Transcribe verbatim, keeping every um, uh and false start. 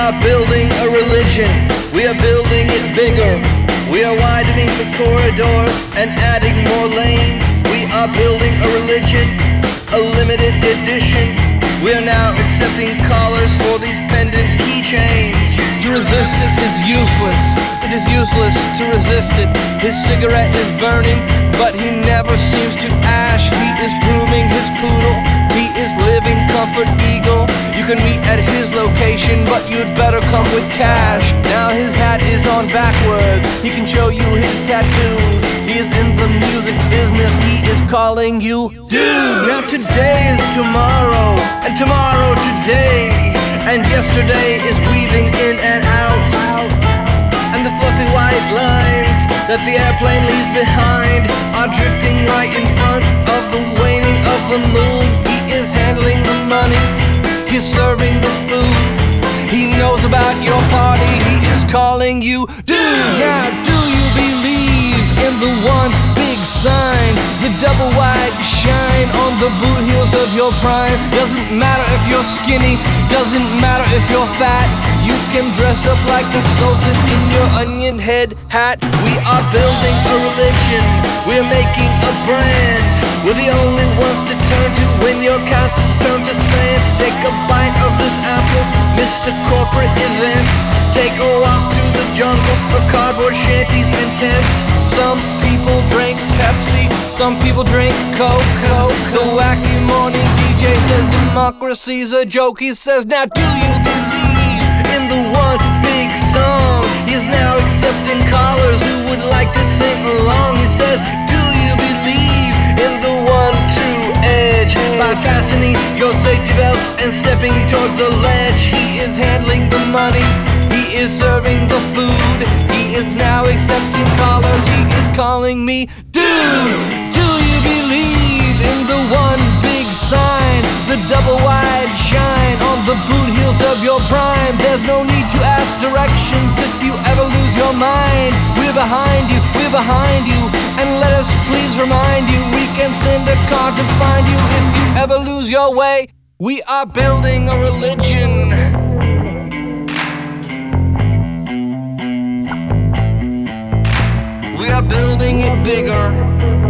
are building a religion. We are building it bigger. We are widening the corridors and adding more lanes. We are building a religion, a limited edition. We are now accepting callers for these pendant keychains. To resist it is useless. It is useless to resist it. His cigarette is burning, but he never seems to ash. He is grooming his poodle. He is living comfort eagle. You can meet at his location, but you'd better come with cash. Now his hat is on backwards. He can show you his tattoos. He is in the music business. He is calling you dude. Now today is tomorrow, and tomorrow today, and yesterday is weaving in and out. And the fluffy white lines that the airplane leaves behind are drifting right in front of the waning of the moon. He is handling the money, he's serving the food. He knows about your party, he is calling you dude. Now do you believe in the one big sign, the double wide shine on the boot heels of your prime? Doesn't matter if you're skinny, doesn't matter if you're fat. You can dress up like a sultan in your onion head hat. We are building a religion, we're making a brand. We're the only ones to turn to when your castles turn to sand. Take a bite of this apple, Mister Corporate Events. Take a walk through the jungle of cardboard shanties and tents. Some people drink Pepsi, some people drink Coke. The wacky morning D J says democracy's a joke. He says, now do you believe in the one big song? He is now accepting callers who would like to sing along. He says, do you believe in the one true edge? By fastening your safety belts and stepping towards the ledge. He is handling the money, he is serving the food. He is now accepting callers, he is calling me dude. Do you believe in the one big sign, the double wide shine on the boot heels of your prime? There's no need to ask directions if you ever lose your mind. We're behind you, we're behind you, and let us please remind you, we can send a car to find you if you ever lose your way. We are building a religion. We are building it bigger.